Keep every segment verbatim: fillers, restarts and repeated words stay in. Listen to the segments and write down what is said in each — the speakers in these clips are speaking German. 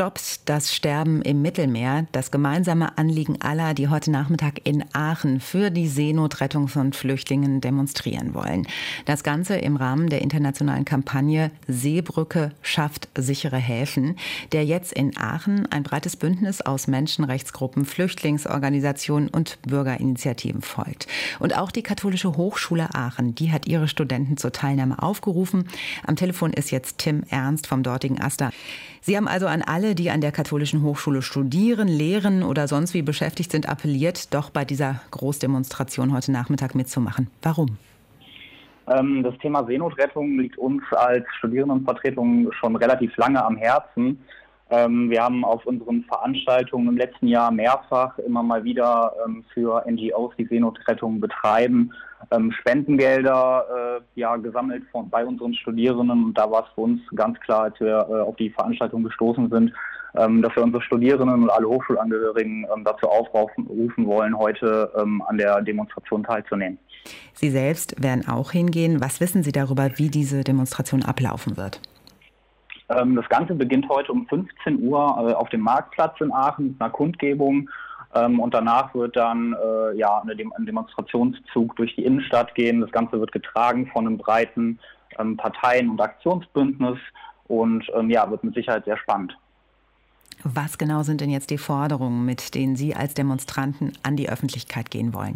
Stoppt das Sterben im Mittelmeer, das gemeinsame Anliegen aller, die heute Nachmittag in Aachen für die Seenotrettung von Flüchtlingen demonstrieren wollen. Das Ganze im Rahmen der internationalen Kampagne Seebrücke schafft sichere Häfen, der jetzt in Aachen ein breites Bündnis aus Menschenrechtsgruppen, Flüchtlingsorganisationen und Bürgerinitiativen folgt. Und auch die Katholische Hochschule Aachen, die hat ihre Studenten zur Teilnahme aufgerufen. Am Telefon ist jetzt Tim Ernst vom dortigen AStA. Sie haben also an alle, die an der Katholischen Hochschule studieren, lehren oder sonst wie beschäftigt sind, appelliert, doch bei dieser Großdemonstration heute Nachmittag mitzumachen. Warum? Ähm, das Thema Seenotrettung liegt uns als Studierendenvertretung schon relativ lange am Herzen. Ähm, wir haben auf unseren Veranstaltungen im letzten Jahr mehrfach immer mal wieder ähm, für N G Os, die Seenotrettung betreiben, ähm, Spendengelder äh, ja, gesammelt von, bei unseren Studierenden. Und da war es für uns ganz klar, als wir äh, auf die Veranstaltung gestoßen sind, ähm, dass wir unsere Studierenden und alle Hochschulangehörigen ähm, dazu aufrufen rufen wollen, heute ähm, an der Demonstration teilzunehmen. Sie selbst werden auch hingehen. Was wissen Sie darüber, wie diese Demonstration ablaufen wird? Das Ganze beginnt heute um fünfzehn Uhr auf dem Marktplatz in Aachen mit einer Kundgebung. Und danach wird dann äh, ja, ein Demonstrationszug durch die Innenstadt gehen. Das Ganze wird getragen von einem breiten ähm, Parteien- und Aktionsbündnis und ähm, ja, wird mit Sicherheit sehr spannend. Was genau sind denn jetzt die Forderungen, mit denen Sie als Demonstranten an die Öffentlichkeit gehen wollen?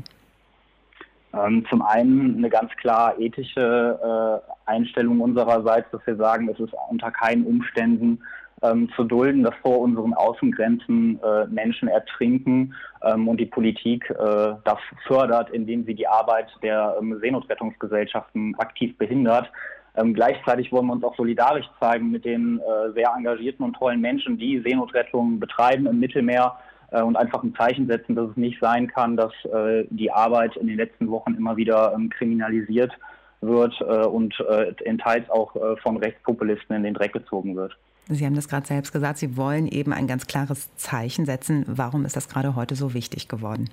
Zum einen eine ganz klar ethische äh, Einstellung unsererseits, dass wir sagen, es ist unter keinen Umständen ähm, zu dulden, dass vor unseren Außengrenzen äh, Menschen ertrinken ähm, und die Politik äh, das fördert, indem sie die Arbeit der ähm, Seenotrettungsgesellschaften aktiv behindert. Ähm, gleichzeitig wollen wir uns auch solidarisch zeigen mit den äh, sehr engagierten und tollen Menschen, die Seenotrettung betreiben im Mittelmeer. Und einfach ein Zeichen setzen, dass es nicht sein kann, dass äh, die Arbeit in den letzten Wochen immer wieder ähm, kriminalisiert wird äh, und äh, in Teils auch äh, von Rechtspopulisten in den Dreck gezogen wird. Sie haben das gerade selbst gesagt, Sie wollen eben ein ganz klares Zeichen setzen. Warum ist das gerade heute so wichtig geworden?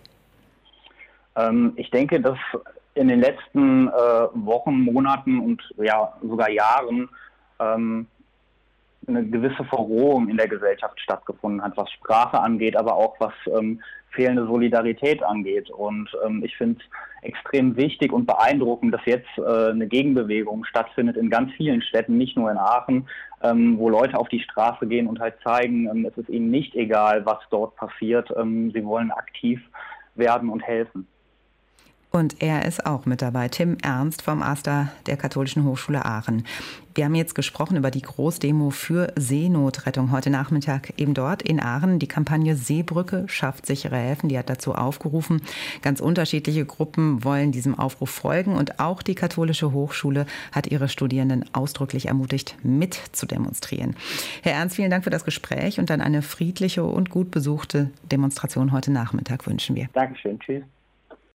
Ähm, ich denke, dass in den letzten äh, Wochen, Monaten und ja sogar Jahren ähm, eine gewisse Verrohung in der Gesellschaft stattgefunden hat, was Sprache angeht, aber auch was ähm, fehlende Solidarität angeht. Und ähm, ich finde es extrem wichtig und beeindruckend, dass jetzt äh, eine Gegenbewegung stattfindet in ganz vielen Städten, nicht nur in Aachen, ähm, wo Leute auf die Straße gehen und halt zeigen, ähm, es ist ihnen nicht egal, was dort passiert. Ähm, sie wollen aktiv werden und helfen. Und er ist auch mit dabei, Tim Ernst vom AStA der Katholischen Hochschule Aachen. Wir haben jetzt gesprochen über die Großdemo für Seenotrettung heute Nachmittag eben dort in Aachen. Die Kampagne Seebrücke schafft sichere Häfen, die hat dazu aufgerufen. Ganz unterschiedliche Gruppen wollen diesem Aufruf folgen und auch die Katholische Hochschule hat ihre Studierenden ausdrücklich ermutigt, mit zu demonstrieren. Herr Ernst, vielen Dank für das Gespräch und dann eine friedliche und gut besuchte Demonstration heute Nachmittag wünschen wir. Dankeschön, tschüss.